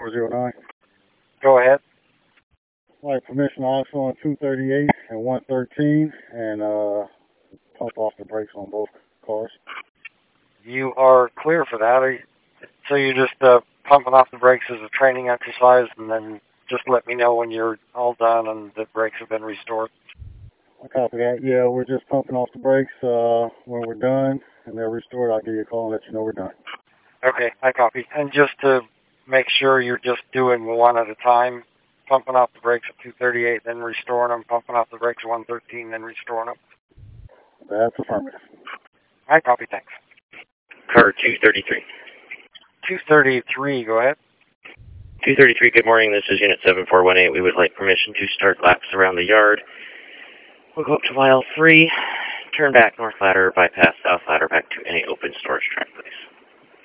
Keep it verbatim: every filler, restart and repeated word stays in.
four zero nine. Go ahead. All right, permission also on two thirty-eight and one thirteen, and uh, pump off the brakes on both cars. You are clear for that. Are you, so you're just uh, pumping off the brakes as a training exercise, and then just let me know when you're all done and the brakes have been restored. I copy that. Yeah, we're just pumping off the brakes. Uh, when we're done and they're restored, I'll give you a call and let you know we're done. Okay, I copy. And just to make sure you're just doing one at a time, pumping off the brakes at two thirty-eight, then restoring them, pumping off the brakes at one thirteen, then restoring them. That's affirmative. I copy, thanks. Car two thirty-three. two thirty-three, go ahead. two thirty-three, good morning. This is Unit seven four one eight. We would like permission to start laps around the yard. We'll go up to mile three, turn back north ladder, bypass south ladder back to any open storage track, please.